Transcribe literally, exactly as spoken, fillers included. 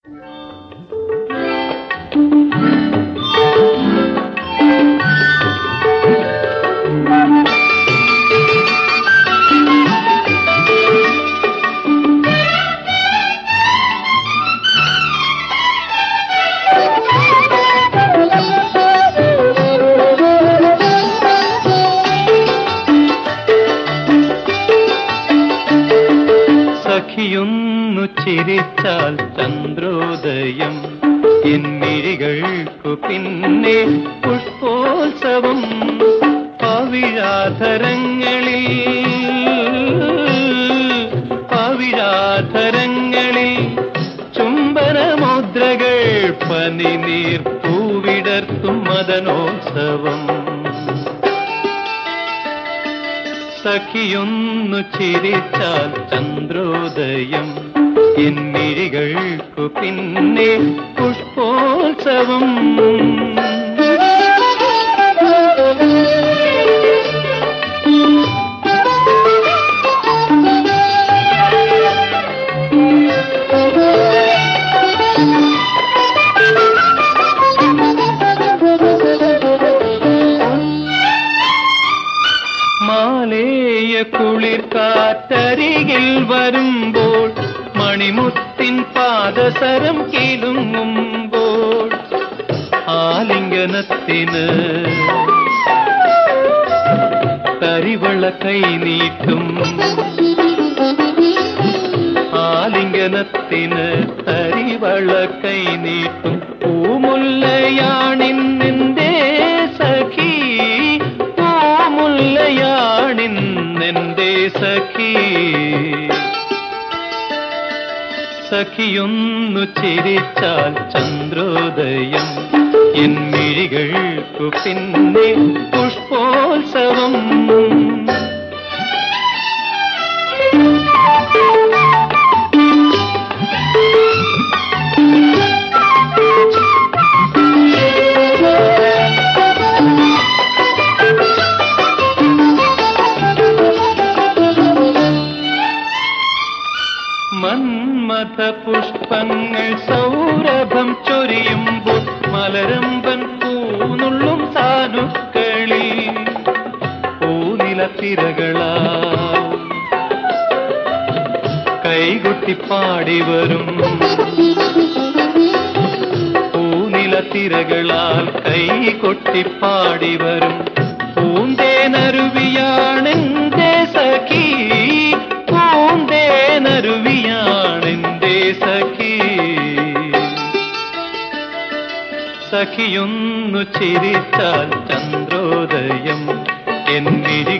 സഖിയൊന്നു ചിരിച്ചാൽ ചന്ദ്രോദയം, എന്നിഴികൾക്കു പിന്നെ പുഷ്പോത്സവം. പവിഴാധരങ്ങളിൽ പവിഴാധരങ്ങളിൽ ചുംബനമുദ്രകൾ, പനിനീർ പൂവിടർത്തും മദനോത്സവം. സഖിയൊന്നു ചിരിച്ചാൽ ചന്ദ്രോദയം, എന്നിഴികൾക്കു പിന്നെ പുഷ്പോത്സവം. മാലേയ കുളിർ കാറ്റരികിൽ വരുമ്പോൾ, മണിമുത്തിൻ പാദസരം കിലുങ്ങുമ്പോൾ, ആലിംഗനത്തിന് തരിവള കൈ നീട്ടും. ആലിംഗനത്തിന് തരിവള കൈ നീട്ടും. പൂമുല്ലയാണിന്നെന്റെ സഖി, പൂമുല്ലയാണിന്നെന്റെ സഖി. സഖിയൊന്നു ചിരിച്ചാൽ ചന്ദ്രോദയം, എന്നിഴികൾക്കു പിന്നെ പുഷ്പോത്സവം. മന്മഥ പുഷ്പങ്ങൾ സൗരഭം ചൊരിയുമ്പോൾ, മലരമ്പൻ പൂനുള്ളും സാനുക്കളിൽ പൂനിലത്തിരകളാ കൈകൊട്ടിപ്പാടി വരും. പൂനിലത്തിരകളാൽ കൈകൊട്ടിപ്പാടി വരും. പൂന്തേനരുവിയാണെന്റെ സഖി, പൂന്തേനരുവിയാണെന്റെ സഖി. സഖിയൊന്നു ചിരിച്ചാൽ ചന്ദ്രോദയം, എന്നിഴി